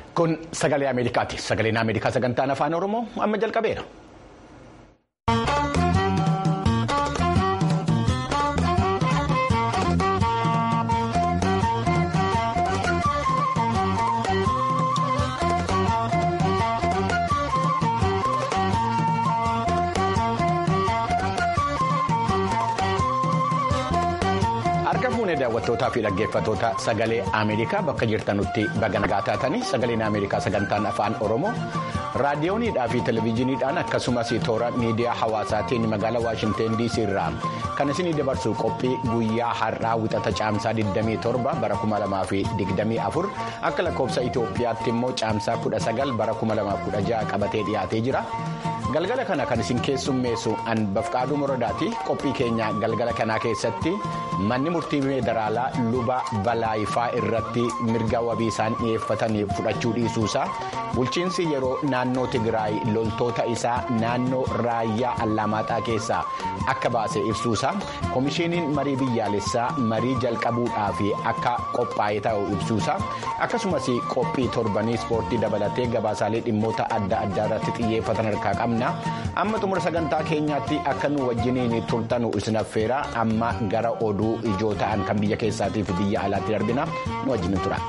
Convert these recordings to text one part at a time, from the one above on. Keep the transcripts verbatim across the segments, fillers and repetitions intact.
Kun sagalee Ameerikaati. Sagaleen Ameerikaa sagantaan afaan Oromoo amma jalqabeera. Daawwattootaa fi dhaggeeffattoota sagalee Ameerikaa bakka jirtanutti baga nagaa taatanii sagaleen Ameerikaa sagantaan afaan Oromoo raadiyooniidhaa fi televezyiiniidhaan akkasumas toora miidiyaa hawaasaatiin magaalaa Waashinteen D C irraa kan isinii dabarsu qophii guyyaa har'aa wixata caamsaa digdamii torba bara kuma lamaa fi digdamii afur akka lakkoofsa Itoophiyaatti immoo caamsaa kudha sagal bara kuma lamaa fi kudha jaha qabatee dhiyaatee jira. Galgala kana kan isin keessummeessu Anbafqaaduu Morodaati. Qophii keenya galgala kanaa keessatti manni murtii federaalaa luba balaayifaa irratti mirga wabii isaan dhiyeeffatanii fudhachuu dhiisuusaa, bulchiinsi yeroo naannoo Tigraay loltoota isaa naannoo raayyaa Allamaaxaa keessaa akka baase ibsuusaa, komishiiniin marii biyyaalessaa marii jalqabuudhaa fi akka qophaa'ee ta'u ibsuusaa, akkasumas qophii torbanii ispoortii dabalatee gabaasaalee dhimmoota adda addaa irratti xiyyeeffatan harkaa qabna. Amma xumura sagantaa keenyaatti akka nu wajjiniin turtanu isin affeera. Amma gara oduu ijoo ta'an kan biyya keessaatii fi biyya alaatti darbina nu wajjiniin tura.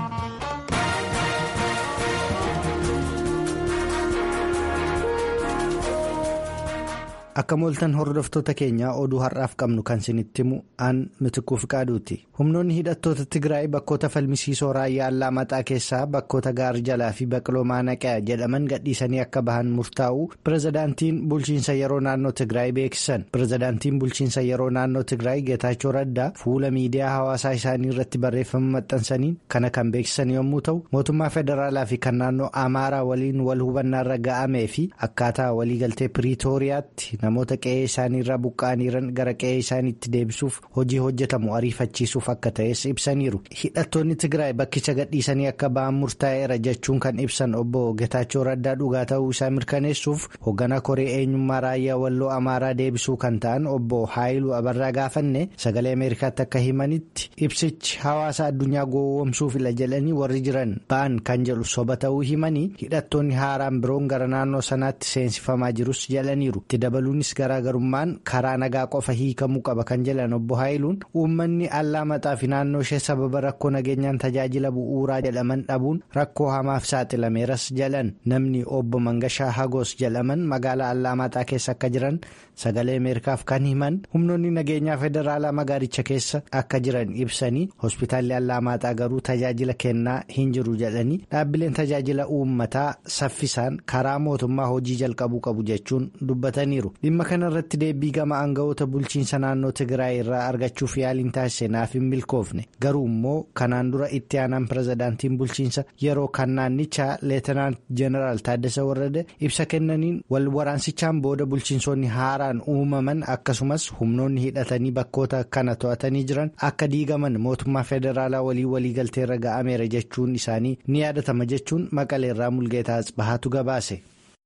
Akka mooltan hordoftoota keenyaa oduu har'aaf qabnu kan isinitti himu aan Mitikuu Fiqaaduuti. Humnoonni hidhattoota Tigraay bakkoota falmisiisoo raayyaa Allamaaxaa keessaa bakkoota Gaar Jalaa fi Baqloo Maanaqaa jedhaman gadhiisanii akka bahan murtaa'u pirezidaantiin bulchiinsa yeroo naannoo Tigraay beeksisan. Pirezidaantiin bulchiinsa yeroo naannoo Tigraay Geetaachoo Raddaa fuula miidiyaa hawaasaa isaanii irratti barreeffama maxxansaniin kana kan beeksisan yommuu ta'u, mootummaa federaalaa fi kan naannoo Amaaraa waliin wal hubannaarra ga'amee fi akkaataa waliigaltee Piriitooriyaatti namoota qe'ee isaanii irraa buqqa'aniiran gara qe'ee isaaniitti deebisuuf hojii hojjetamu ariifachiisuuf akka ta'es ibsaniiru. Hidhattoonni Tigraay bakkicha gadhiisanii akka ba'an murtaa'eera jechuun kan ibsan obbo Geetaachoo Raddaa dhugaa ta'uu isaa mirkaneessuuf hoogganaa koree eenyummaa raayyaa walloo Amaaraa deebisuu kan ta'an obbo Haayiluu Abarraa gaafanne sagalee Ameerikaatti akka himanitti ibsichi hawaasa addunyaa gowwoomsuufila jedhanii warri jiran ba'an kan jedhu soba ta'uu himanii hidhattoonni haaraan biroon gara naannoo sanaatti seensifamaa jirus jedhaniiru. Dabaluunis garaagarummaan karaa nagaa qofa hiikamuu qaba kan jedhan obbo Haayiluun uummanni Allamaaxaa fi naannoo ishee sababa rakkoo nageenyaan tajaajila bu'uuraa jedhaman dhabuun rakkoo hamaaf saaxilameeras jedhan. Namni obbo Mangashaa Hagos jedhaman magaalaa Allamaaxaa keessa akka jiran sagalee Ameerikaaf kan himan humnoonni nageenyaa federaalaa magaalicha keessa akka jiran ibsanii hospitaalli Allamaaxaa garuu tajaajila kennaa hin jiru jedhanii dhaabbileen tajaajila uummataa saffisaan karaa mootummaa hojii jalqabuu qabu jechuun dubbataniiru. Dhimma kana irratti deebii gama aangawoota bulchiinsa naannoo Tigraay irraa argachuuf yaaliin taasise naaf hin milkoofne. Garuu immoo kanaan dura itti aanaan pirezidaantiin bulchiinsa yeroo kan naannichaa Leetinaant Jeneraal Taaddasee Warrade ibsa kennaniin wal waraansichaan booda bulchiinsonni haaraan uumaman akkasumas humnoonni hidhatanii bakkoota kana to'atanii jiran akka diigaman mootummaa federaalaa walii waliigalteerra ga'ameera jechuun isaanii ni yaadatama jechuun Maqaleerraa Mulgeetaa Asbahaatu gabaase.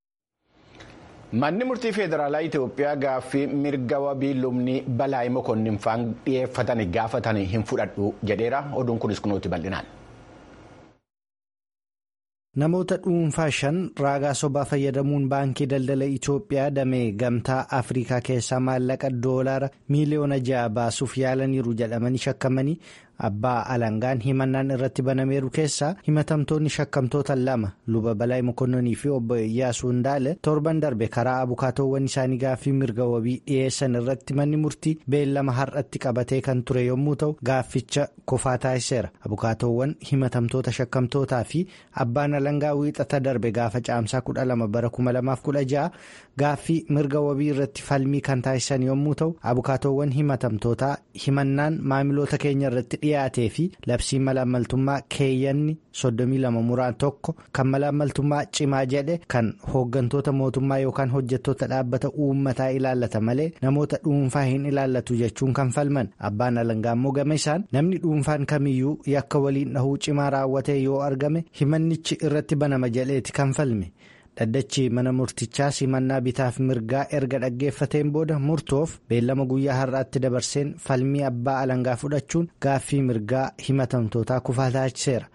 Manni murtii federaalaa Itoophiyaa gaaffii mirga wabii lubni Balaayi Mokonnin faan dhiyeeffatanii gaafatanii hin fudhadhu jedheera. Oduun kunis kunuutti bal'inaan. Namoota dhuunfaa shan raagaa sobaa fayyadamuun baankii daldala Itoophiyaa damee gamtaa Afrikaa keessaa maallaqa doolaara miiliyoona ja'a baasuuf yaalaniiru jedhamanii shakkamanii abbaa alangaan himannaan irratti banameeru keessaa himatamtoonni shakkamtoota lama luba Balaayi Mokonnonii fi obbo Iyyaasuu Hundaale torban darbe karaa abukaatoowwan isaanii gaaffii mirga wabii dhiyeessan irratti manni murtii beellama har'atti qabatee kan ture yommuu ta'u gaafficha kofaa taasiseera. Abukaatoowwan himatamtoota shakkamtootaa fi abbaan alangaa wiixata darbe gaafa caamsaa kudha lama bara kuma lamaaf kudha ja'a gaaffii mirga wabii irratti falmii kan taasisan yommuu ta'u abukaatoowwan himatamtootaa himannaan maamiloota keenya irratti dhiyaatee fi labsiin malaammaltummaa keeyyanni soddomii lama muraan tokko kan malaammaltummaa cimaa jedhe kan hooggantoota mootummaa yookaan hojjettoota dhaabbata uummataa ilaallata malee namoota dhuunfaa hin ilaallatu jechuun kan falman. Abbaan alangaa immoo gama isaan namni dhuunfaan kamiyyuu yakka waliin dhahuu cimaa raawwatee yoo argame himannichi irratti banama jedheeti kan falme. Dhaddachi mana murtichaa simannaa bitaaf mirgaa erga dhaggeeffateen booda murtoof beellama guyyaa har'aatti dabarseen falmii abbaa alangaa fudhachuun gaaffii mirgaa himatamtootaa kufaa taasiseera.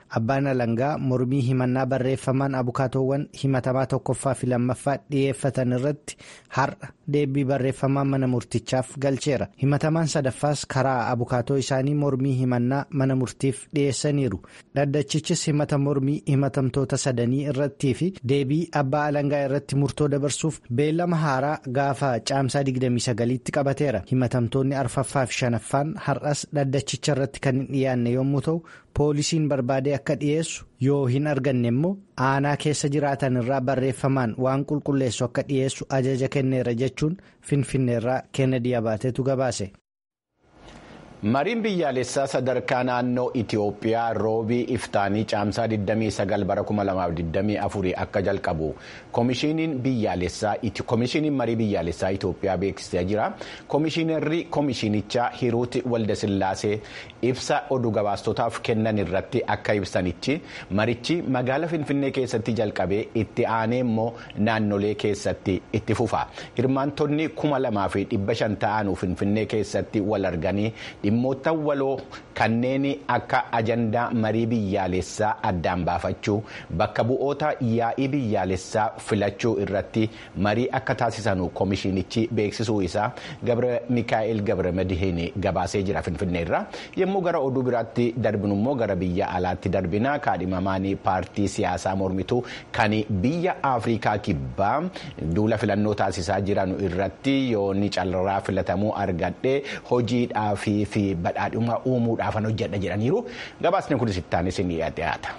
Abbaan alangaa mormii himannaa barreeffamaan abukaatoowwan himatamaa tokkoffaa fi lammaffaa dhiyeeffatan irratti har'a deebii barreeffamaa mana murtichaaf galcheera. Himatamaan sadaffaas karaa abukaatoo isaanii mormii himannaa mana murtiif dhiyeessaniiru. Dhaddachichis himata mormii himatamtoota sadanii irrattii fi deebii abbaa alangaa irratti murtoo dabarsuuf beellama haaraa gaafa caamsaa digdamii sagaliitti qabateera. Himatamtoonni arfaffaa fi shanaffaan har'as dhaddachicha irratti kan hin dhiyaanne yommuu ta'u poolisiin barbaadee akka dhiyeessu yoo hin arganne immoo aanaa keessa jiraatan irraa barreeffamaan waan qulqulleessu akka dhiyeessu ajaja kenneera jechuun finfinneerraa Kennedy Abaateetu gabaase. Mariin biyyaalessaa sadarkaa naannoo Itiyoophiyaa roobii iftaanii caamsaa digdamii sagal bara kuma lamaaf digdamii afurii akka jalqabu koomishiniin biyyaalessaa koomishiniin marii biyyaalessaa Itiyoophiyaa beeksisee jira. Koomishinarri koomishinichaa Hiruuti Waldasillaasee ibsa oduu gabaastotaaf kennan irratti akka ibsanitti marichi magaalaa Finfinnee keessatti jalqabee itti aanee immoo naannolee keessatti itti fufa. Hirmaantonni kuma lamaa fi dhibba shan ta'an Finfinnee keessatti wal arganii dhimmoota waloo kanneen akka ajandaa marii biyyaalessaa addaan baafachuu bakka bu'oota yaa'ii biyyaalessaa filachuu irratti marii akka taasisanu koomishinichi beeksisuu isaa Gabra Mikaa'el Gabra Madihiin gabaasee jira Finfinneerra. Yommuu gara oduu biraatti darbinu immoo gara biyya alaatti darbina. Kaadhimamaan paartii siyaasaa mormituu kan biyya Afrikaa kibbaa duula filannoo taasisaa jiran irratti yoonni calraa filatamuu argadhee hojiidhaa fi badhaadhummaa uumuudhaafan hojjedha jedhaniiru. Gabaasni kunis ittaanis ni dhiyaata.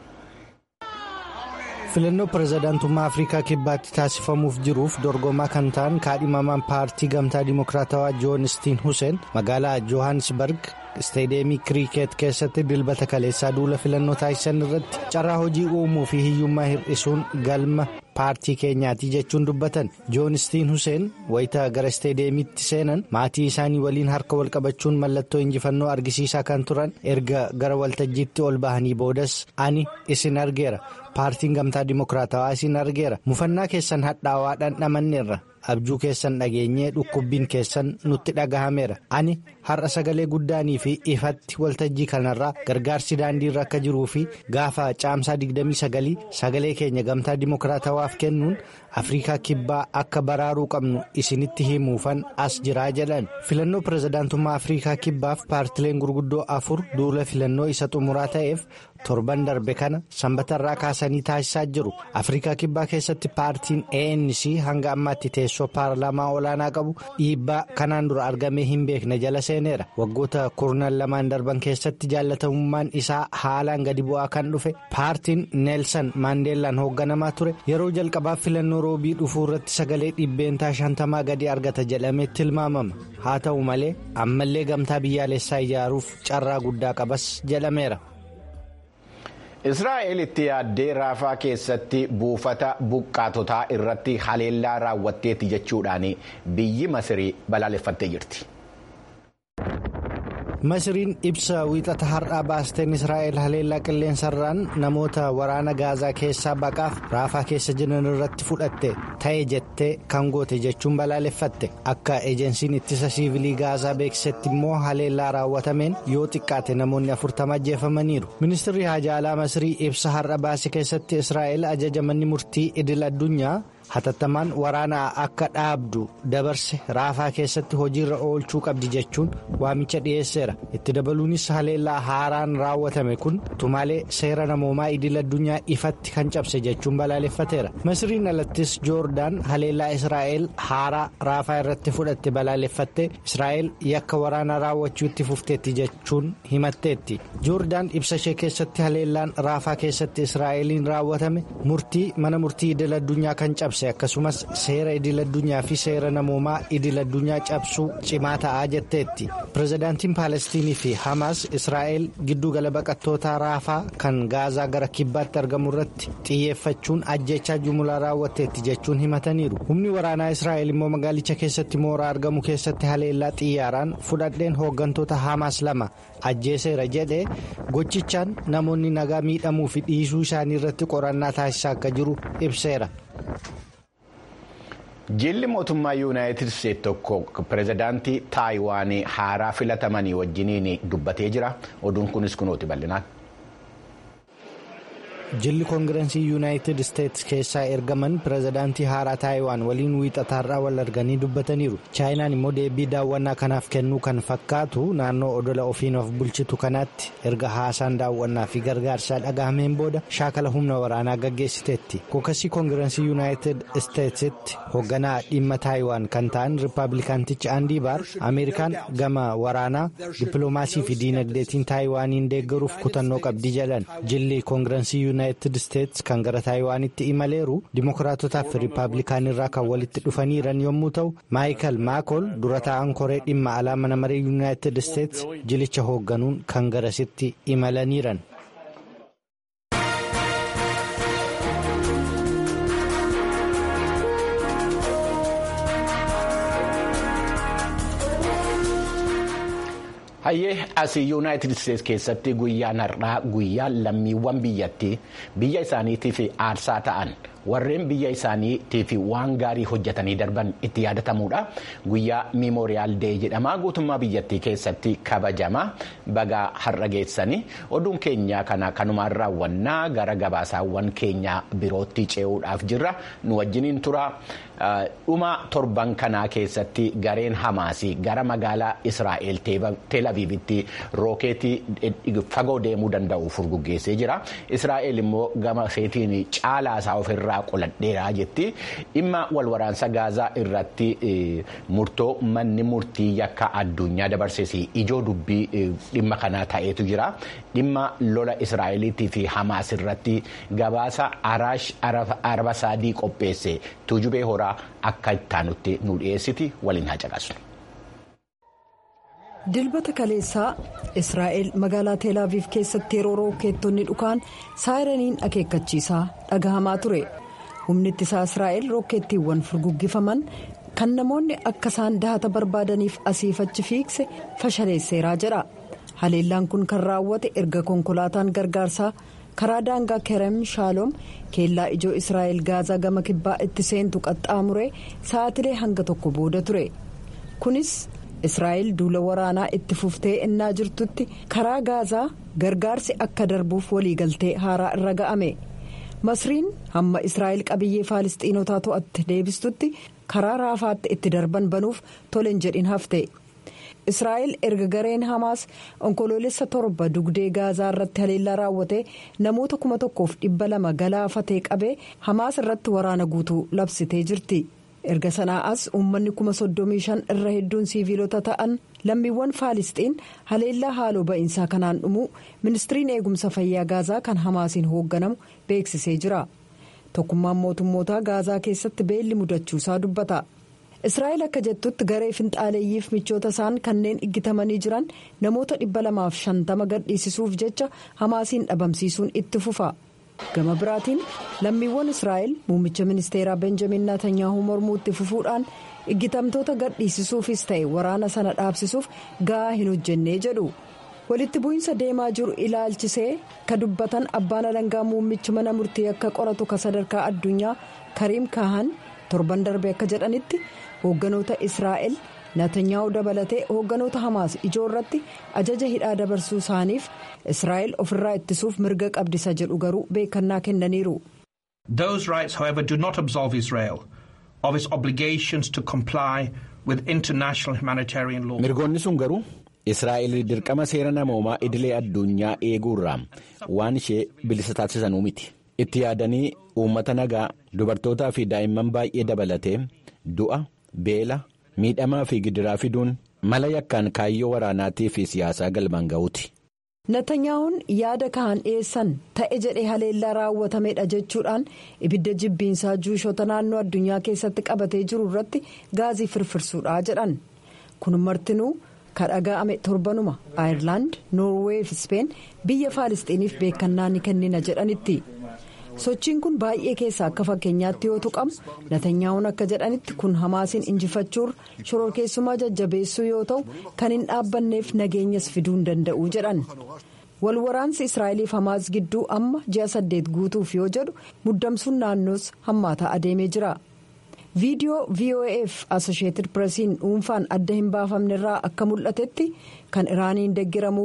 Filannoo pirezidaantummaa Afrikaa kibbaatti taasifamuuf jiruuf dorgomaa kan ta'an kaadhimamaan paartii gamtaa dimokiraatawaa Joonistiin Huseen magaalaa Johannesburg isteediyeemii kiriikeet keessatti dilbata kaleessaa duula filannoo taasisan irratti carraa hojii uumuu fi hiyyummaa hir'isuun galma paartii keenyaati jechuun dubbatan. Joonistiin Huseen wayita gara isteediyeemiitti seenan maatii isaanii waliin harka wal qabachuun mallattoo injifannoo argisiisaa kan turan erga gara waltajjiitti ol bahanii boodas ani isin argeera. Paartiin gamtaa dimokiraatawaa isin argeera. Mufannaa keessan hadhaawaa dhandhamanneerra. Abjuu keessan dhageenyee dhukkubbiin keessan nutti dhagahameera. Ani har'a sagalee guddaanii fi ifatti waltajjii kanarraa gargaarsi daandiirra akka jiruu fi gaafa caamsaa digdamii sagalii sagalee keenya gamtaa dimokiraatawaaf kennuun Afrikaa kibbaa akka baraaruu qabnu isinitti himuufan as jiraa jedhan. Filannoo pirezidaantummaa Afrikaa kibbaaf paartileen gurguddoo afur duula filannoo isa xumuraa ta'eef torban darbe kana sanbatarraa kaasanii taasisaa jiru. Afrikaa kibbaa keessatti paartiin A N C hanga ammaatti teessoo paarlaamaa olaanaa qabu dhiibbaa kanaan dura argamee hin beekne jala seeneera. Waggoota kurnan lamaan darban keessatti jaallatamummaan isaa haalaan gadi bu'aa kan dhufe paartiin Neelsan Maandeellaan hoogganamaa ture yeroo jalqabaaf filannoo roobii dhufuu irratti sagalee dhibbeentaa shantamaa gadi argata jedhamee tilmaamama. Haa ta'u malee ammallee gamtaa biyyaalessaa ijaaruuf carraa guddaa qabas jedhameera. Israa'el itti yaaddee raafaa keessatti buufata buqqaatotaa irratti haleellaa raawwatteetti jechuudhaan biyyi Masirii balaaleffattee jirti. Masiriin ibsa wiixata har'aa baasteen Israa'el haleellaa qilleensarraan namoota waraana gaazaa keessaa baqaaf raafaa keessa jiran irratti fudhatte ta'e jettee kan goote jechuun balaaleffatte. Akka ejensiin ittisa siivilii gaazaa beeksisetti immoo haleellaa raawwatameen yoo xiqqaate namoonni afurtama ajjeefamaniiru. Ministeerri haajaa alaa Masirii ibsa har'a baase keessatti Israa'el ajaja manni murtii idil addunyaa hatattamaan waraana akka dhaabdu dabarse raafaa keessatti hojiirra oolchuu qabdi jechuun waamicha dhiyeesseera. Itti dabaluunis haleellaa haaraan raawwatame kun tumaalee seera namoomaa idil addunyaa ifatti kan cabse jechuun balaaleffateera. Masiriin alattis Joordaan haleellaa Israa'el haaraa raafaa irratti fudhatte balaaleffatte Israa'el yakka waraanaa raawwachuu itti fufteetti jechuun himatteetti. Joordaan ibsa ishee keessatti haleellaan raafaa keessatti Israa'eliin raawwatame murtii mana murtii idil addunyaa kan cabse. Akkasumas seera idil addunyaa fi seera namoomaa idil addunyaa cabsuu cimaa ta'aa jetteetti. Pirezidaantiin Paalestiinii fi Hamaas Israa'el gidduu gala baqattoota raafaa kan gaazaa gara kibbaatti argamu irratti xiyyeeffachuun ajjechaa jumlaa raawwatteetti jechuun himataniiru. Humni waraanaa Israa'el immoo magaalicha keessatti mooraa argamu keessatti haleellaa xiyyaaraan fudhadheen hooggantoota Hamaas lama ajjeeseera jedhee gochichaan namoonni nagaa miidhamuu fi dhiisuu isaanii irratti qorannaa taasisaa akka jiru ibseera. Jilli mootummaa yuunaayitid isteetsi tokko pirezidaantii Taayiwaanii haaraa filatamanii wajjiniin dubbatee jira. Oduun kunis kunooti bal'inaan. Jilli koongirensii yuunaayitid isteetsi keessaa ergaman pirezidaantii haaraa taayiwaan waliin wiixataarraa wal arganii dubbataniiru. chaayinaan immoo deebii daawwannaa kanaaf kennuu kan fakkaatu naannoo odola ofiin of bulchitu kanaatti erga haasaan daawwannaa fi gargaarsaa dhagahameen booda shaakala humna waraanaa gaggeessiteetti. kookasii koongirensii yuunaayitid isteetsitti hoogganaa dhimma taayiwaan kan ta'an riippaabilikaantichi aandii baar ameerikaan gama waraanaa dippiloomaasii fi diinagdeetiin taayiwaaniin deeggaruuf kutannoo qabdi jedhan. jilli koongirensii yuunaayitid isteetsi kan gara taayiwaanitti imaleeru dimokiraatotaaf fi riippaabilikaanirraa kan walitti dhufaniiran yommuu ta'u maayikal maakool dura taa'an koree dhimma alaa mana maree yuunaayitid isteetsi jilicha hoogganuun kan garasitti imalaniiran. hayyee asii yuunaayitid isteetsi keessatti guyyaan har'aa guyyaa lammiiwwan biyyattii biyya isaaniitiif aarsaa ta'an warreen biyya isaaniitiif waan gaarii hojjetanii darban itti yaadatamuudha. guyyaa miimooriyaal dee jedhama guutummaa biyyattii keessatti kabajama. baga har'a geessanii oduun keenya kana kanumaan raawwannaa gara gabaasaawwan keenya birootti ce'uudhaaf jirra nu wajjiniin tura. dhuma torban kanaa keessatti gareen hamaasii gara magaalaa israa'el teelaviivitti rookeetii fagoo deemuu danda'u furguggeessee jira. israa'el immoo gama seetiin caalaasaa ofirraa qoladheeraa jetti. dhimma walwaraansa gaazaa irratti murtoo manni murtii yakka addunyaa dabarsees ijoo dubbii dhimma kanaa ta'eetu jira. dhimma lola israa'eliitii fi hamaas irratti gabaasa araash araba saadii qopheesse tuujubee horaa akka ittaanutti nu dhiyeessiti waliin haa caqasnu. dilbata kaleessaa israa'el magaalaa teelaaviif keessatti yeroo rookeettonni dhukaan saayiraniin akeekkachiisaa dhagahamaa ture. humni ittisaa israa'el rookeettiiwwan furguggifaman kan namoonni akka isaan dahata barbaadaniif asiifachi fiigse fashaleesseeraa jedha. haleellaan kun kan raawwate erga konkolaataan gargaarsaa karaa daangaa kerem shaaloom keellaa ijoo israa'el gaazaa gama kibbaa itti seentu qaxxaamuree sa'aatilee hanga tokko booda ture. kunis israa'el duula waraanaa itti fuftee ennaa jirtutti karaa gaazaa gargaarsi akka darbuuf waliigaltee haaraa irra ga'ame. masriin hamma israa'el qabiyyee faalistiinotaa to'atte deebistutti karaa raafaatti itti darban banuuf tolen jedhin hafte. israa'el erga gareen hamaas onkoloolessa torba dugdee gaazaa irratti haleellaa raawwate namoota kuma tokkoof dhibba lama galaafatee qabee hamaas irratti waraana guutuu labsitee jirti. erga sanaa as uummanni kuma soddomii shan irra hedduun siiviilota ta'an lammiiwwan faalisxiin haleellaa haaloo ba'iinsaa kanaan dhumuu ministiriin eegumsa fayyaa gaazaa kan hamaasiin hoogganamu beeksisee jira. tokkummaan mootummootaa gaazaa keessatti beelli mudachuusaa dubbata. israa'el akka jettutti garee finxaaleeyyiif michoota isaan kanneen iggitamanii jiran namoota dhibba lamaaf shantama gadhiisisuuf jecha hamaasiin dhabamsiisuun itti fufa. gama biraatiin lammiiwwan israa'el muummicha ministeeraa benjamin naatanyaahu mormuu itti fufuudhaan iggitamtoota gadhiisisuufis ta'e waraana sana dhaabsisuuf ga'aa hin hojjennee jedhu. walitti bu'iinsa deemaa jiru ilaalchisee ka dubbatan abbaan alangaa muummichi mana murtii akka qoratu ka sadarkaa addunyaa kariim kaahan torban darbe akka jedhanitti hoogganoota israa'el naatanyaahu dabalatee hoogganoota hamaas ijoo irratti ajaja hidhaa dabarsuu isaaniif israa'el ofirraa ittisuuf mirga qabdisa jedhu garuu beekannaa kennaniiru. Those rights, however, do not absolve Israel of its obligations to comply with international humanitarian law. mirgoonni sun garuu israa'el dirqama seera namoomaa idilee addunyaa eeguurraa waan ishee bilisa taasisanuu miti. itti yaadanii uummata nagaa dubartootaa fi daa'imman baay'ee dabalatee du'a beela miidhamaa fi gidiraa fiduun mala yakkaan kaayyoo waraanaatii fi siyaasaa galmaan ga'uuti. Natanyaa'uun yaada kahan dhiyeessan ta'e jedhee haleellaa raawwatamedha jechuudhaan ibidda jibbiinsaa juushota naannoo addunyaa keessatti qabatee jiru irratti gaazii firfirsuudha jedhan. kun martinuu ka dhaga'ame torbanuma Aayerlaand, Noorweey fi Speen biyya Faalistiiniif beekannaa ni kennina jedhanitti. sochiin kun baay'ee keessaa akka fakkeenyaatti yoo tuqamu Natanyaa'uun akka jedhanitti kun hamaasiin injifachuur shororkeessummaa jajjabeessuu yoo ta'u kan hin dhaabbanneef nageenyas fiduu hin danda'u jedhan. walwaraansi israa'eliif hamaas gidduu amma ji'a saddeet guutuuf yoo jedhu muddamsuun naannoos hammaataa adeemee jira. viidiyoo V O A f Associated Pressiin dhuunfaan adda hin baafamnerraa akka mul'atetti kan Iraaniin deeggiramuuf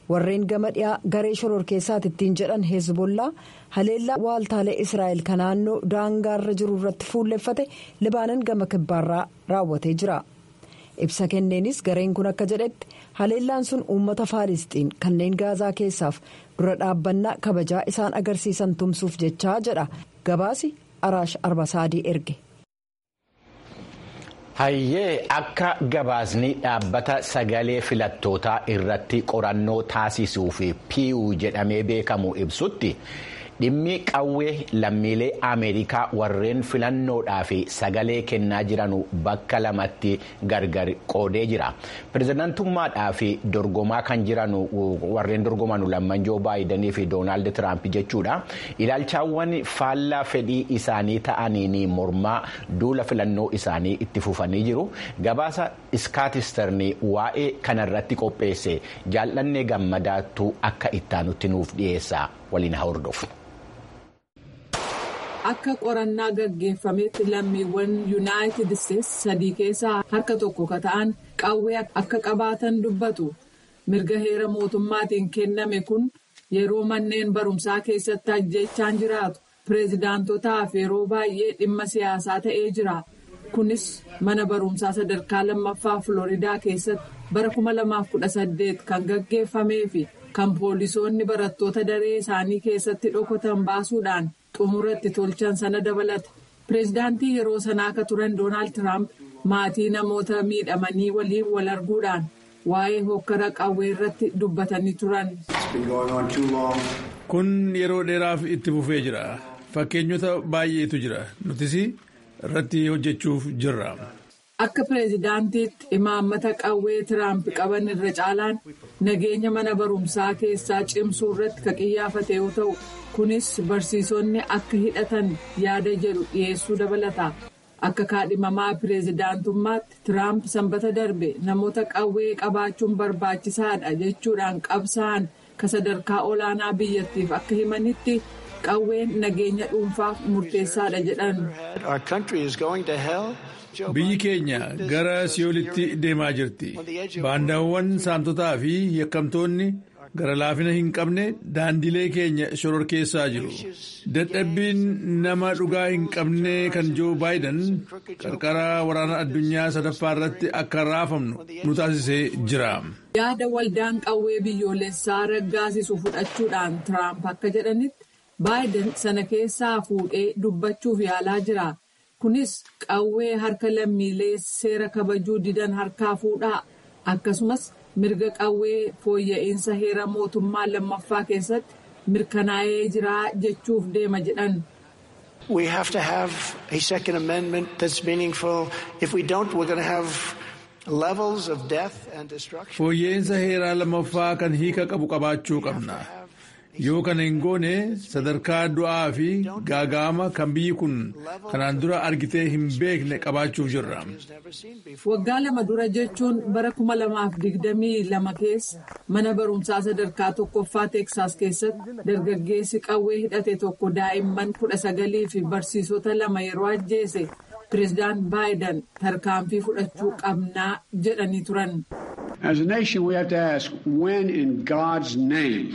warreen gama dhiyaa garee shororkeessaati ittiin jedhan Hezbollaa haleellaa waaltaalee Israa'el kan naannoo daangaarra jiru irratti fuulleffate Libaanan gama kibbaarraa raawwatee jira. Ibsa kenneenis gareen kun akka jedhetti haleellaan sun uummata Faalisxiin kanneen Gaazaa keessaaf dura dhaabbannaa kabajaa isaan agarsiisan tumsuuf jechaa jedha gabaasi Araash Arbasaadii erge. Hayyee akka gabaasni dhaabbata sagalee filattootaa irratti qorannoo taasisuu fi piiwuu jedhamee beekamu ibsutti dhimmi qawwee lammiilee Ameerikaa warreen filannoodhaa fi sagalee kennaa jiranu bakka lamatti gargar qoodee jira. Pireezidaantummaadhaa fi dorgomaa kan jiranu warreen dorgomanu lamman Joo Baayidanii fi Doonaald Tiraamp jechuudha. Ilaalchaawwan faallaa fedhii isaanii ta'aniin mormaa duula filannoo isaanii itti fufanii jiru. Gabaasa Iskaatisterni waa'ee kanarratti qopheesse jaallannee gammadaattu akka ittaanutti nuuf dhiyeessa waliin haa hordofu. Akka qorannaa gaggeeffametti lammiiwwan Yuunaayitid Isteetsi sadii keessaa harka tokko ka ta'an qawwee akka qabaatan dubbatu. Mirga heera mootummaatiin kenname kun yeroo manneen barumsaa keessatti ajjeechaan jiraatu pireezidaantotaaf yeroo baay'ee dhimma siyaasaa ta'ee jira. Kunis mana barumsaa sadarkaa lammaffaa Filooriidaa keessatti bara kuma lamaaf kudha saddeet kan gaggeeffamee fi kan poolisoonni barattoota daree isaanii keessatti dhokotan baasuudhaan xumuratti tolchan sana dabalata. Pireezidaantii yeroo sanaa akka turan Doonaald Tiraamp maatii namoota miidhamanii waliin wal arguudhaan waa'ee hokkara qawwee irratti dubbatanii turan. Kun yeroo dheeraaf itti fufee jira. Fakkeenyota baay'eetu jira. Nutis irratti hojjechuuf jirra. Akka pireezidaantiitti imaammata qawwee Tiraamp qaban irra caalaan nageenya mana barumsaa keessaa cimsuu irratti ka qiyyaafate yoo ta'u kunis barsiisonni akka hidhatan yaada jedhu dhiyeessuu dabalata. Akka kaadhimamaa pireezidaantummaatti Tiraamp sanbata darbe namoota qawwee qabaachuun barbaachisaadha jechuudhaan qabsaa'an ka sadarkaa olaanaa biyyattiif akka himanitti qawween nageenya dhuunfaaf murteessaadha jedhan. Biyyi keenya gara siyoolitti deemaa jirti. Baandaawwan saamtotaa fi yakkamtoonni gara laafina hin qabne daandilee keenya shororkeessaa jiru. Dadhabbiin nama dhugaa hin qabne kan Joo Baayiden qarqara waraana addunyaa sadaffaa irratti akka raafamnu nu taasisee jira. Yaada waldaan qawwee biyyoolessaa raggaasisu fudhachuudhaan Tiraamp akka jedhanitti Baayiden sana keessaa fuudhee dubbachuuf yaalaa jira. Kunis qawwee harka lammiilee seera kabajuu didan harkaa fuudhaa akkasumas mirga qawwee fooyya'insa heera mootummaa lammaffaa keessatti mirkanaa'ee jira jechuuf deema jedhan. We have to have a second amendment that's meaningful. If we don't, we're going to have levels of death and destruction. Fooyya'insa heeraa lammaffaa kan hiika qabu qabaachuu qabna. Yoo kana hin goone sadarkaa du'aa fi gaaga'ama kan biyyi kun kanaan dura argitee hin beekne qabaachuuf jirra. Waggaa lama dura jechuun bara kuma lamaaf digdamii lama keessa mana barumsaa sadarkaa tokkoffaa Teeksaas keessatti dargaggeessi qawwee hidhate tokko daa'imman kudha sagalii fi barsiisota lama yeroo ajjeese pireezidaant Baayiden tarkaanfii fudhachuu qabnaa jedhanii turan. As a nation we have to ask when in God's name.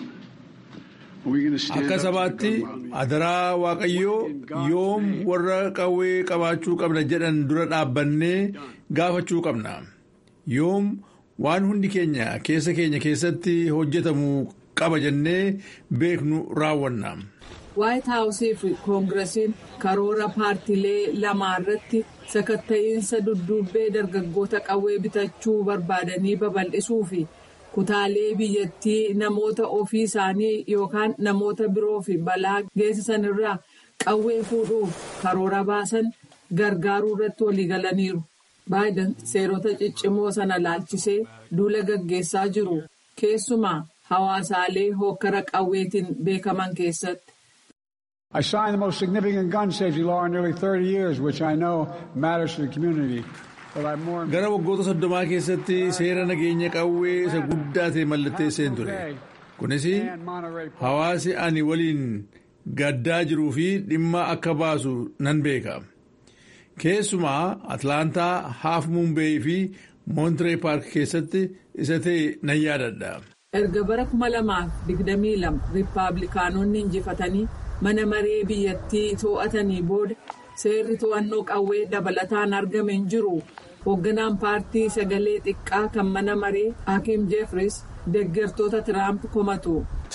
Akka sabaatti adaraa waaqayyoo yoom warra qawwee qabaachuu qabna jedhan dura dhaabbannee gaafachuu qabna. Yoom waan hundi keenya keessa keenya keessatti hojjetamuu qaba jennee beeknu raawwanna. Waayit Haawusii fi Koongiresiin karoora paartiilee lamaa irratti sakatta'iinsa dudduubbee dargaggoota qawwee bitachuu barbaadanii babal'isuu fi kutaalee biyyattii namoota ofii isaanii yookaan namoota biroo fi balaa geessisan irraa qawwee fuudhuuf karoora baasan gargaaruu irratti waliigalaniiru. Baayiden seerota ciccimoo sana laalchisee duula gaggeessaa jiru. Keessumaa hawaasaalee hokkara qawweetiin beekaman keessatti. I signed the most significant gun safety law in nearly thirty years, which I know matters to the community. Gara waggoota soddomaa keessatti seera nageenya qawwee isa guddaa ta'e mallatteesseen ture. Kunis hawaasi ani waliin gaddaa jiruu fi dhimma akka baasu nan beeka. Keessumaa Atlaantaa, Haaf Muumbeey fi Moontiree Paark keessatti isa ta'e nan yaadadha. erga bara kuma lamaaf digdamii lama riippaabilikaanonni injifatanii mana maree biyyattii to'atanii booda seerri to'annoo qawwee dabalataan argame hin jiru. Hoogganaan paartii sagalee xiqqaa kan mana maree Hakeem Jeffries deeggartoota Tiraamp komatu.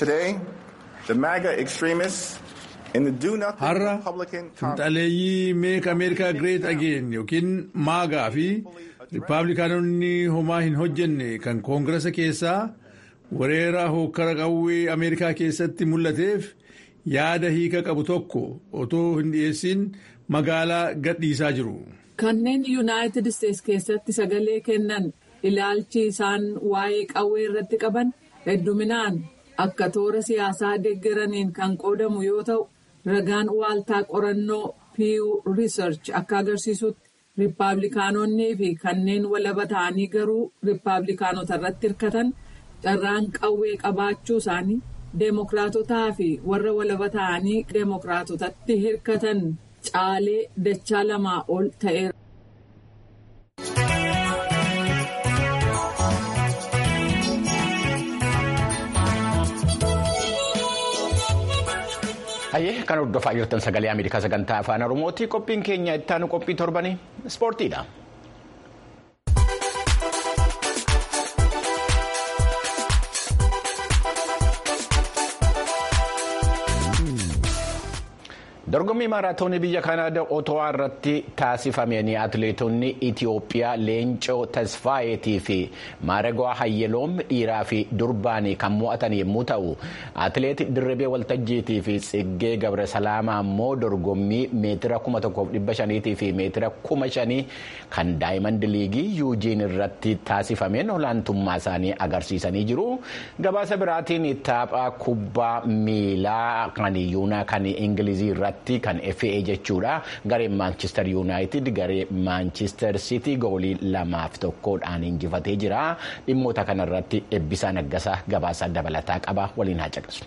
Har'a finxaleeyyii Make America Great Again yookiin maagaa fi riippaabilikaanonni homaa hin hojjenne kan koongirasa keessaa weerara hokkara qawwee Ameerikaa keessatti mul'ateef yaada hiika qabu tokko otoo hin dhiyeessin magaalaa gadhiisaa jiru. Kanneen Yuunaayitid Isteets keessatti sagalee kennan ilaalchi isaan waa'ee qawwee irratti qaban hedduminaan akka toora siyaasaa deeggaraniin kan qoodamu yoo ta'u, ragaan waaltaa qorannoo Pew Research akka agarsiisutti riippaabilikaanonnii fi kanneen walaba ta'anii garuu riippaabilikaanota irratti hirkatan carraan qawwee qabaachuu isaanii deemokiraatotaa fi warra walaba ta'anii deemokiraatotatti hirkatan caalee dachaa lamaa ol ta'eera. Hayyee kan hordofaa jirtan sagalee Ameerikaa sagantaa afaan Oromooti. Qophiin keenya itti aanu qophii torbanii ispoortiidha. Dorgommii maaraatoonii biyya Kanaadaa Otowaa irratti taasifameen atileetonni Itiyoophiyaa Leencoo Tasfaayetii fi Maaregoo Hayyeloom dhiiraa fi durbaan kan mo'atan yommuu ta'u, atileet Dirribee Waltajjiitii fi Tsiggee Gabresalaamaa immoo dorgommii meetira kuma tokkoof dhibba shaniitii fi meetira kuma shanii kan Daayimand Liigii Yuujiin irratti taasifameen olaantummaa isaanii agarsiisanii jiru. Gabaasa biraatiin tapha kubbaa miilaa kan yuunaa kan Ingilizii irratti kan F A jechuudha. Gareen Manchester United garee Manchester City goolii lamaaf tokkodhaan injifatee jira. Dhimmoota kanarratti Eebbisaa Naggasaa gabaasa dabalataa qaba. Waliin haa caqasu.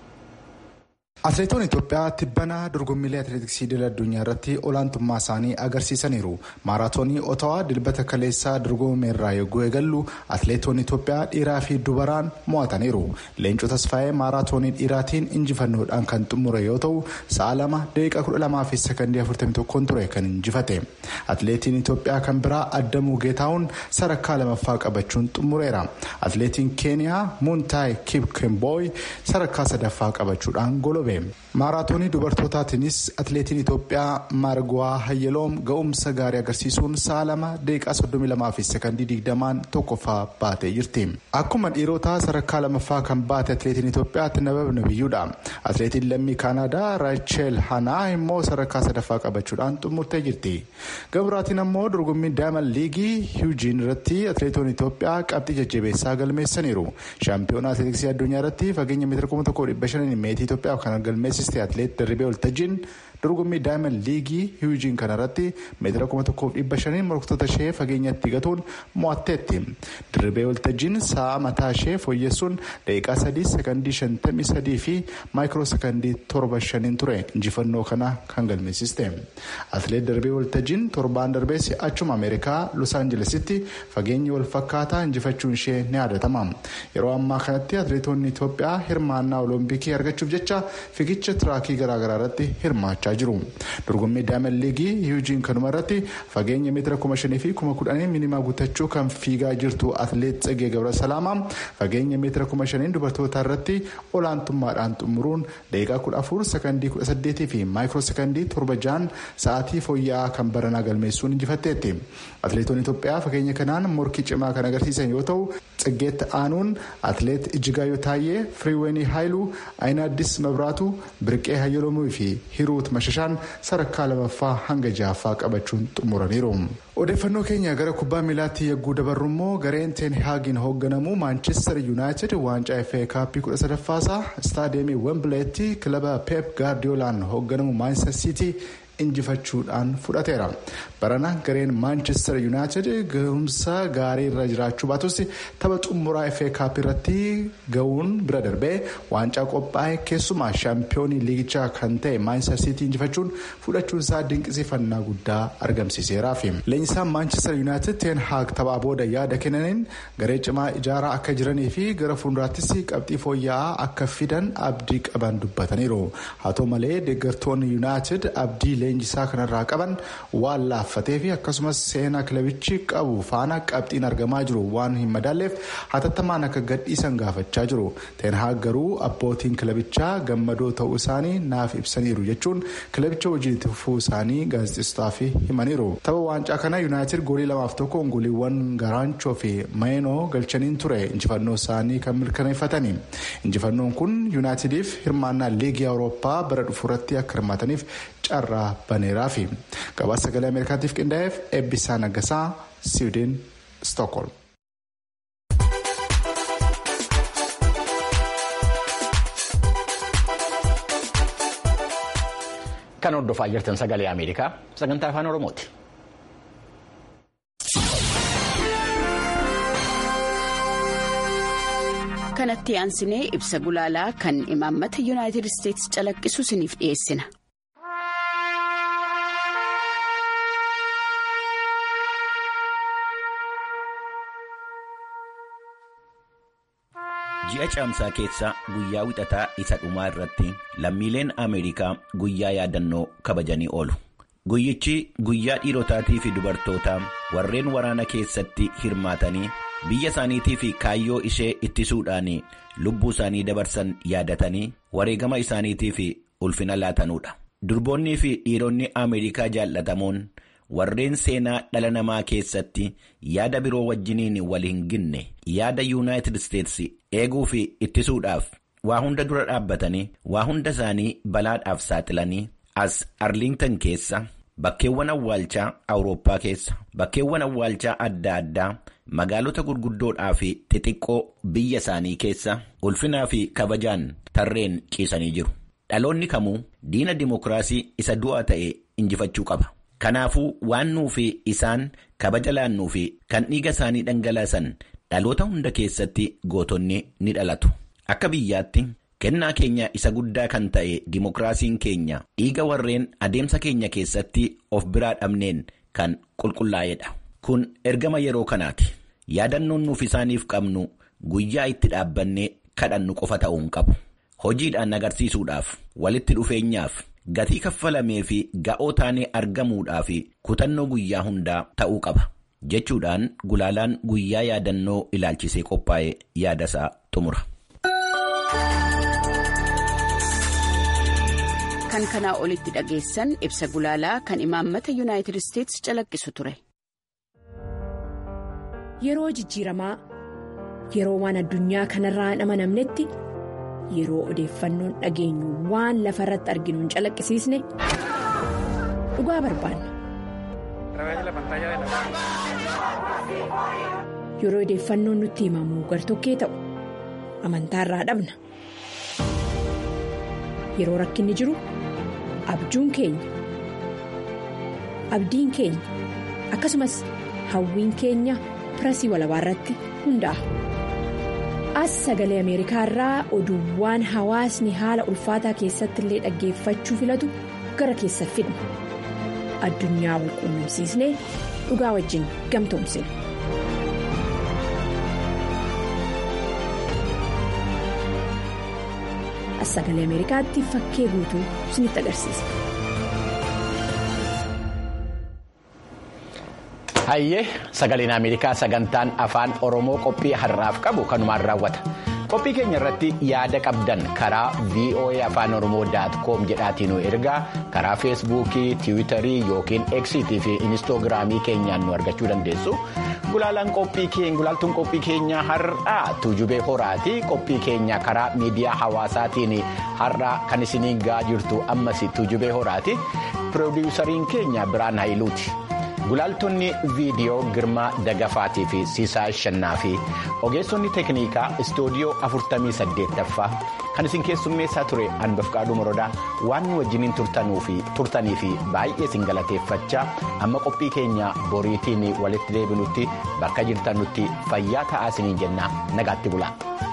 Atileetonni Itoophiyaa tibbanaa dorgommiilee atileetiksii idil addunyaa irratti olaantummaa isaanii agarsiisaniiru. Maaraatoonii Otowaa dilbata kaleessaa dorgommii irraa yogguu eegallu atileetonni Itoophiyaa dhiiraa fi dubaraan mo'ataniiru. Leencoo Tasfaayee maaraatoonii dhiiraatiin injifannoodhaan kan xumure yoo ta'u, sa'a lama daqiiqaa kudha lamaa fi sekondii afurtamii tokkoon ture kan injifate. Atileetiin Itoophiyaa kan biraa Addamuu Geetaawun sadarkaa lamaffaa qabachuun xumureera. Atileetiin Keeniyaa Muuntaay Kipkembooy sadarkaa sadaffaa qabachuudhaan goloobe. Maaraatoonii dubartootaatiinis atileetiin Itoophiyaa Maaregoo Hayyeloom ga'umsa gaarii agarsiisuun sa'a lama daqiiqaa soddomii lamaa fi sekondii digdamaan tokkoffaa baatee jirti. Akkuma dhiirotaa sadarkaa lamaffaa kan baate atileetiin Itoophiyaa Tinabab Nabiyyuudha. Atileetiin lammii Kaanaadaa Raachel Hanaa immoo sadarkaa sadaffaa qabachuudhaan xumurtee jirti. Gabraatiin ammoo dorgommii Daayimand Liigii Yuujiin irratti atileetonni Itoophiyaa qabxii jajjabeessaa galmeessaniiru. Shaampiyoonaa atileetiksii addunyaa irratti fageenya meetira kuma tokkoo dhibba shaniin meetii Itoophiyaa kan galmeessiste atileet Dirribee Waltajjiin dorgommii Daayimand Liigii Yuujiin kanarratti meetira kuma tokkoof dhibba shaniin morkattoota ishee fageenyatti gatuun mo'atteetti. Dirribee Waltajjiin sa'a mataa ishee fooyyessuun daqiiqaa sadii sekondii shantamii sadii fi maayikiroo sekondii torba shaniin ture injifannoo kana kan galmeessiste. Atileet Dirribee Waltajjiin torbaan darbee achuma Ameerikaa Los Aanjelesitti fageenyi wal fakkaataa injifachuun ishee ni yaadatama. Yeroo ammaa kanatti atileetonni Itoophiyaa hirmaannaa olompikii argachuuf jecha fiigicha tiraakii garaagaraa irratti hirmaachaa jiru. Dorgommii Daayimand Liigii Yuujiin kanuma irratti fageenya meetira kuma shanii fi kuma kudhanii minimaa guutachuu kan fiigaa jirtu atileet Tsiggee Gabresalaamaa fageenya meetira kuma shaniin dubartootaa irratti olaantummaadhaan xumuruun daqiiqaa kudha afur sekondii kudha saddeetii fi maayikiroo sekondii torba jaan sa'aatii fooyya'aa kan baranaa galmeessuun injifatteetti. Atileetonni Itoophiyaa fageenya kanaan morkii cimaa kan agarsiisan yoo ta'u, Tsiggeetti aanuun atileet Ijjigaayyoo Taayyee, Firiiweenii Haayiluu, Ayinaaddis Mabraatu, Birqee Hayyeloomuu fi Hiruut Mashashaan sadarkaa lamaffaa hanga ja'affaa qabachuun xumuraniiru. Odeeffannoo keenya gara kubbaa miilaatti yagguu dabarru immoo gareen Ten Haagiin hoogganamu Manchester United waancaa F A Kaappii kudha sadaffaasaa istaadiyeemii Wembileetti kilaba Pep Gaardiyoolaan hoogganamu Manchester City injifachuudhaan fudhateera. Barana gareen Manchester United gahumsa gaarii irra jiraachuu baatus tapha xumuraa F A Cup irratti ga'uun bira darbee waancaa qophaa'e keessumaa shaampiyoonii liigichaa kan ta'e Manchester City injifachuun fudhachuun isaa dinqisiifannaa guddaa argamsiiseera. Leenjisaan Manchester United Ten Hag taphaa booda yaada kennaniin garee cimaa ijaaraa akka jiranii fi gara fuulduraattis qabxii fooyya'aa akka fidan abdii qaban dubbataniiru. Haa ta'u malee deeggartoonni United abdii leenjisaa kanarraa qaban waan laaffatee fi akkasumas seenaa kilabichi qabu faana qabxiin argamaa jiru waan hin madaalleef hatattamaan akka gadhiisan gaafachaa jiru. Ten Hag garuu abbootiin kilabichaa gammadoo ta'uu isaanii naaf ibsaniiru jechuun kilabicha hojii itti fufuu isaanii gaazexeessitootaaf himaniiru. Tapha waancaa kana United goolii lamaaf tokkoon gooliiwwan Garaanchoo fi Mayinoo galchaniin ture injifannoo isaanii kan mirkaneeffatani. Injifannoon kun Unitediif hirmaannaa liigii Awurooppaa bara dhufuurratti akka hirmaataniif carraa baneeraa fi gabaasa sagalee Ameerikaatiif qindaa'eef Eebbisaa Naggasaa Siwiidin Stookholm. Kan hordofaa jirtan sagalee Ameerikaa sagantaa afaan Oromooti. Kanatti aansinee ibsa gulaalaa kan imaammata Yuunaayitid Isteetsi calaqqisu isiniif dhiyeessina. Ji'a caamsaa keessa guyyaa wixataa isa dhumaa irratti lammiileen Ameerikaa guyyaa yaadannoo kabajanii oolu. Guyyichi guyyaa dhiirotaatii fi dubartootaa warreen waraana keessatti hirmaatanii biyya isaaniitii fi kaayyoo ishee ittisuudhaan lubbuu isaanii dabarsan yaadatanii wareegama isaaniitii fi ulfina laatanuudha. Durboonnii fi dhiironni Ameerikaa jaallatamoon warreen seenaa dhala namaa keessatti yaada biroo wajjiniin wal hin ginne yaada Yuunaayitid Isteetsi eeguu fi ittisuudhaaf waa hunda dura dhaabbatanii waa hunda isaanii balaadhaaf saaxilanii as Arlington keessa bakkeewwan awwaalchaa Awurooppaa keessa bakkeewwan awwaalchaa adda addaa magaalota gurguddoodhaa fi xixiqqoo biyya isaanii keessa ulfinaa fi kabajaan tarreen ciisanii jiru. Dhaloonni kamuu diina dimokiraasii isa du'aa ta'e injifachuu qaba. Kanaafuu waan nuufi isaan kabaja laannuu fi kan dhiiga isaanii dhangalaasan dhaloota hunda keessatti gootonni ni dhalatu. Akka biyyaatti kennaa keenya isa guddaa kan ta'e dimokiraasiin keenya dhiiga warreen adeemsa keenya keessatti of biraa dhabneen kan qulqullaa'edha. Kun ergama yeroo kanaati. Yaadannoon nuuf isaaniif qabnu guyyaa itti dhaabbannee kadhannu qofa ta'uu hin qabu. Hojiidhaan agarsiisuudhaaf walitti dhufeenyaaf gatii kaffalamee fi ga'oo taanee argamuudhaa fi kutannoo guyyaa hundaa ta'uu qaba jechuudhaan gulaalaan guyyaa yaadannoo ilaalchisee qophaa'e yaadasaa xumura. Kan kanaa olitti dhageessan ibsa gulaalaa kan imaammata Yuunaayitid Isteetsi calaqqisu ture. Yeroo jijjiiramaa yeroo waan addunyaa kanarraa hin amanamnetti yeroo odeeffannoon dhageenyu waan lafa irratti arginu hin calaqqisiisne dhugaa barbaanna. Yeroo odeeffannoon nutti himamu gartokkee ta'u amantaarraa dhabna. Yeroo rakkinni jiru abjuun keenya abdiin keenya akkasumas hawwiin keenya pirasii walabaa irratti hundaa'a. As sagalee Ameerikaa irraa oduuwwan hawaasni haala ulfaataa keessatti illee dhaggeeffachuu filatu gara keessa fidna. Addunyaa wal quunnamsiisnee dhugaa wajjin gamtoomsina. As sagalee Ameerikaatti fakkee guutuu isinitti agarsiisa. Hayyee sagaleen Ameerikaa sagantaan afaan Oromoo qophii har'aaf qabu kanumaan raawwata. Qophii keenya irratti yaada qabdan karaa v o a afaan oromoo dot com jedhaatiin nu ergaa karaa feesbuukii, tiwiitarii yookiin eksiitii fi inistoogiraamii keenyaan nu argachuu dandeessu. Gulaalaan qophii keenya gulaaltuun qophii keenya har'aa Tuujubee Horaati. Qophii keenya karaa miidiyaa hawaasaatiin har'aa kan isiniin gahaa jirtu ammas Tuujubee Horaati. Piroodyuusariin keenya Biraan Hayiluuti. Gulaaltonni viidiyoo Girmaa Dagafaatii fi Siisaa Shannaa fi ogeessonni teeknikaa istuudiyoo afurtamii saddeettaffaa kan isin keessummeessaa ture Anbafqaaduu Morodaa waan nu wajjiniin turtanii fi baay'ee isin galateeffachaa amma qophii keenya boriitiin walitti deebinutti bakka jirtanutti fayyaa ta'aa isiniin jenna nagaatti bulaa.